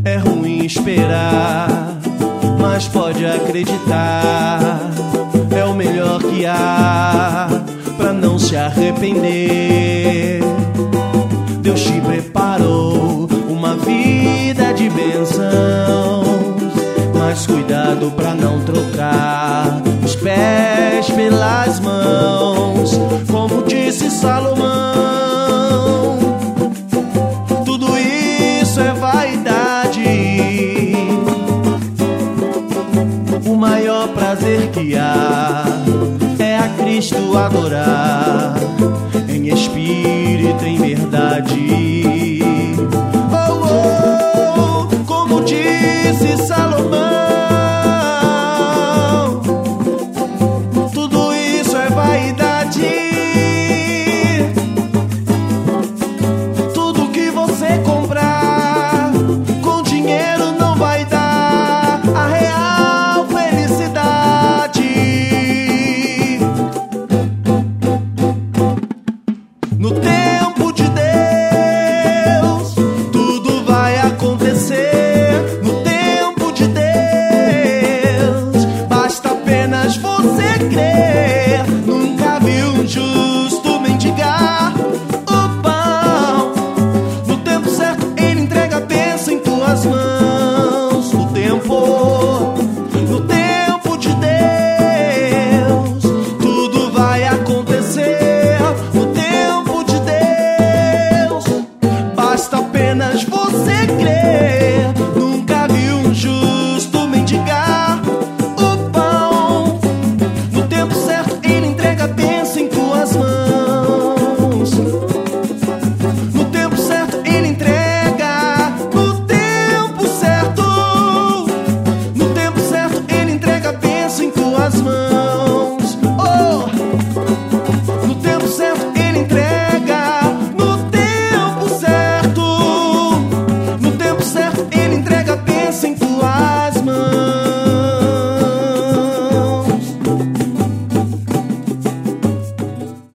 É ruim esperar, mas pode acreditar. É o melhor que há pra não se arrepender. Deus te preparou uma vida de bênçãos, mas cuidado pra não trocar os pés pelas mãos. Como disse Salomão, tudo isso é vaidade. O maior prazer que há é a Cristo adorar, em espírito, em verdade. Oh, oh, como disse Salomão, tudo isso é vaidade. Tudo que você comprar com dinheiro não vai dar a real felicidade. No tempo de Deus, tudo vai acontecer. No tempo de Deus, basta apenas você crer. Nunca vi um justo mendigar o pão. No tempo certo, Ele entrega a bênção em tuas mãos.